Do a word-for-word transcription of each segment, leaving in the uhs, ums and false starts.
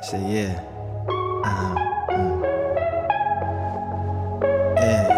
Say yeah. Uh-huh. Mm. Yeah.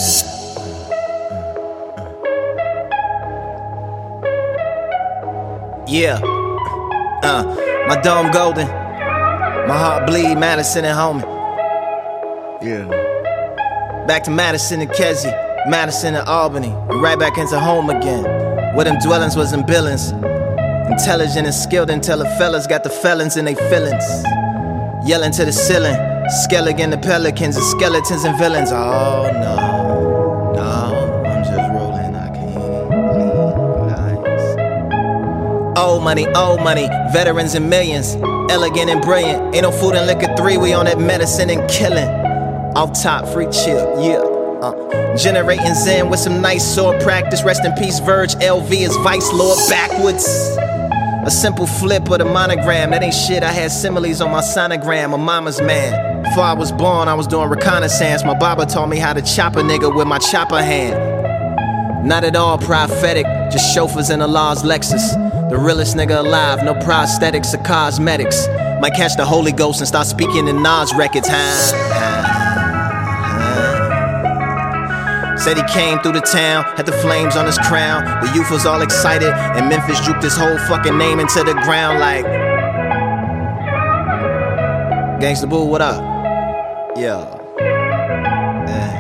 Yeah. Uh, uh. uh, my dome golden. My heart bleed, Madison and homie. Yeah. Back to Madison and Kesey, Madison and Albany, and right back into home again. Where them dwellings was in Billings. Intelligent and skilled until the fellas got the felons in they feelings. Yelling to the ceiling, Skelligan the pelicans and skeletons and villains. Oh no, no, I'm just rolling, I can't believe lies. Old money, old money, veterans and millions. Elegant and brilliant, ain't no food and liquor three, we on that medicine and killing. Off top, free chill, yeah. Uh, generating zen with some nice sword practice. Rest in peace, Verge, L V is Vice Lord backwards. A simple flip of the monogram, that ain't shit, I had similes on my sonogram. A mama's man, before I was born I was doing reconnaissance. My barber taught me how to chop a nigga with my chopper hand. Not at all prophetic, just chauffeurs in a law's Lexus. The realest nigga alive, no prosthetics or cosmetics. Might catch the Holy Ghost and start speaking in Nas records, huh? huh? Said he came through the town, had the flames on his crown. The youth was all excited, and Memphis drooped his whole fucking name into the ground like Gangsta Boo, what up? Yeah. Yeah.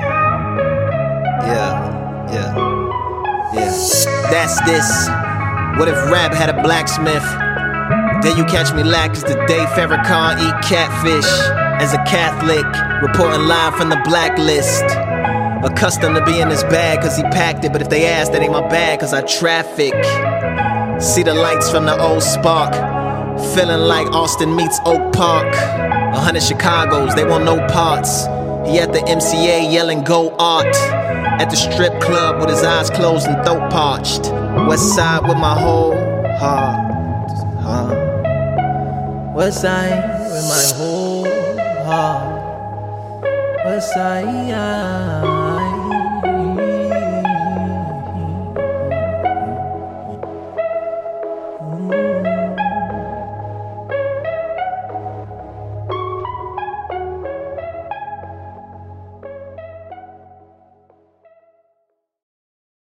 Yeah. Yeah. Yeah. That's this. What if rap had a blacksmith? Then you catch me lack is the day Farrakhan eat catfish. As a Catholic, reporting live from the blacklist. Accustomed to being this bad cause he packed it, but if they ask, that ain't my bag cause I traffic. See the lights from the old spark, feeling like Austin meets Oak Park. A hundred Chicagos, they want no parts. He at the M C A yelling go art. At the strip club with his eyes closed and throat parched. West side with my whole heart, huh? West side with my whole heart. West side, yeah.